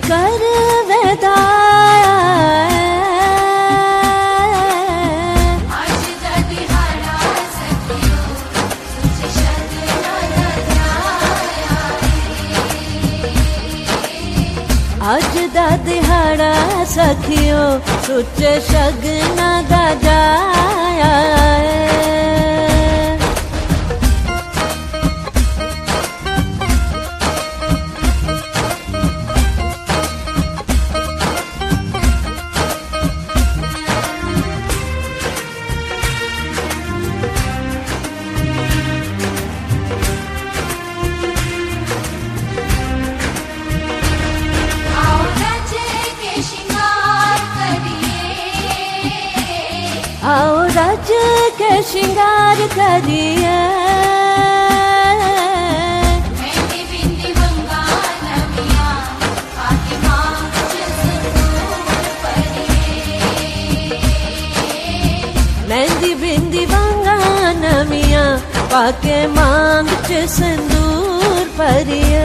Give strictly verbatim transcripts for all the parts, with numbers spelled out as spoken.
कर वेदा अज दा दिहाड़ा सखियो सुचे शगना दा जाया आओ रज के श्रृंगार करिए मेहंदी बिंदी वंगा नमिया आके मांग सिंदूर परिए मेहंदी बिंदी वंगा नमिया पाके मांग च सिंदूर परिए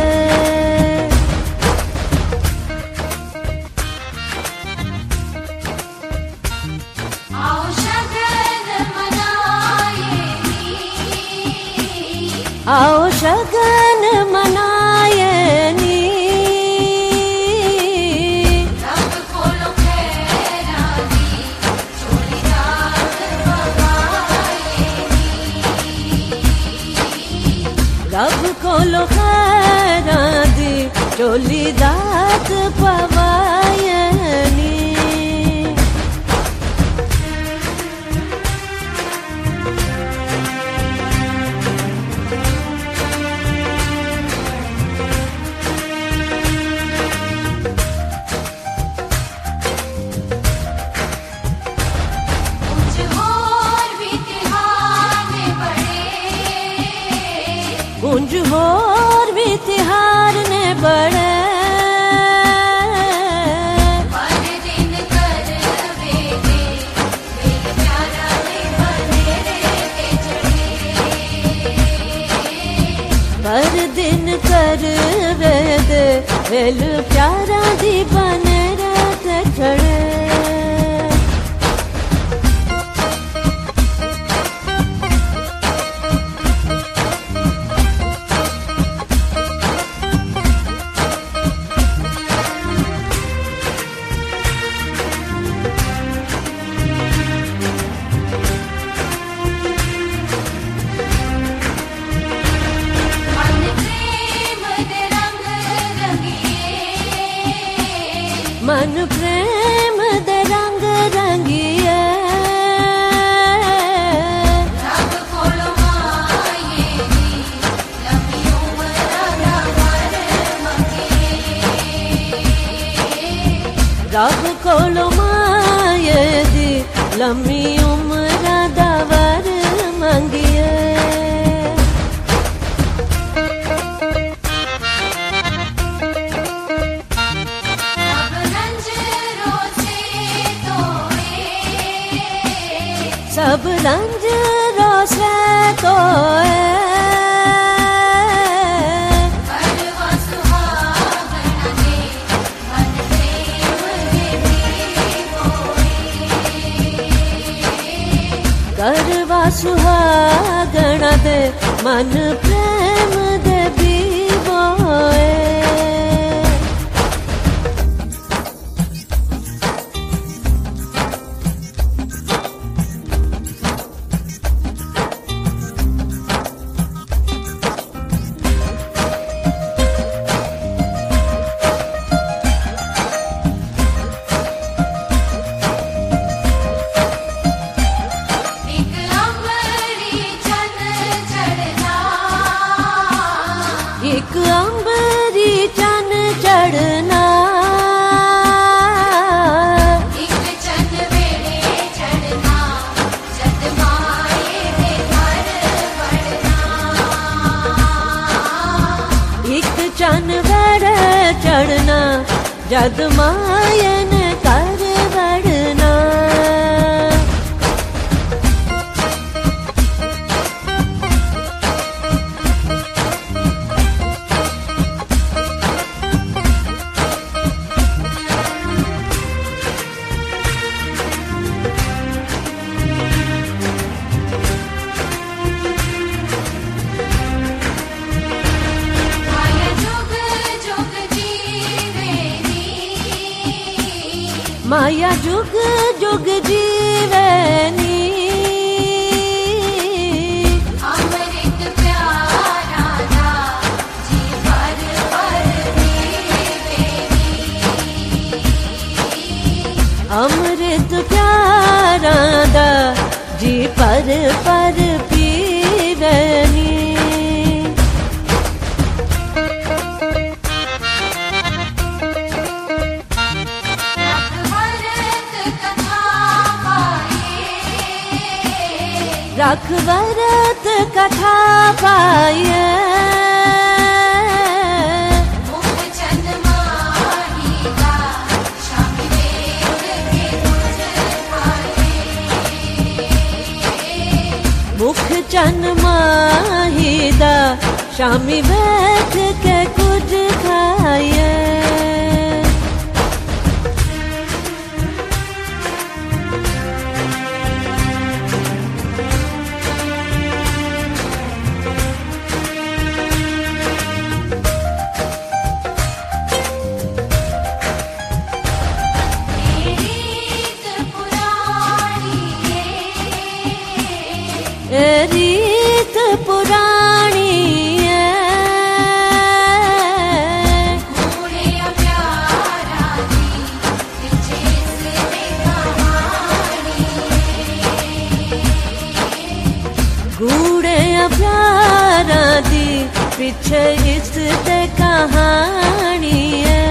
आओ शगन मनाए नी रब खोलो खैरा दी चोली रात पवाए रब खोलो खैरा दी चोली रात पवाए नी कुंज होर भी तिहार ने बड़े पर दिन कर वेदे वेल प्यारा ने बनेरे के चढ़े पर दिन कर वेद वेल प्यारा दी बने रात चढ़े मन प्रेम दे रंग रंगिए रब खोलो माये दी लंबी उम्र दा वर मंगे रब कोलो माये दी लम्मी उम्र दा वर मंगिए सब रंज रोसे तो करवा सुहागन दे मन प्रेम दे होए करवा सुहागण दे मन प्रेम दे बीबोए एक अंबरी चन चढ़ना एक चन वेड़े चढ़ना जद माए दे घर बढ़ना एक चन वेड़े चढ़ना जद मायन कर बढ़ना जुग जुग जीवनी अमृत प्यारा दा जी पर पर पीवेनी अमृत प्यारा दा जी पर पर पीवनी रख भरत कथा पाए मुख चंद माही दा शामी वेद के कुछ खाए मुख चन माहिदा शामी बैठ के कुछ खाए रीत पुरानी ए रीत पुरानी है घूड़े प्यारा दी पीछे से कहानी गूढ़े प्यारा दी पीछे इस ते कहानी है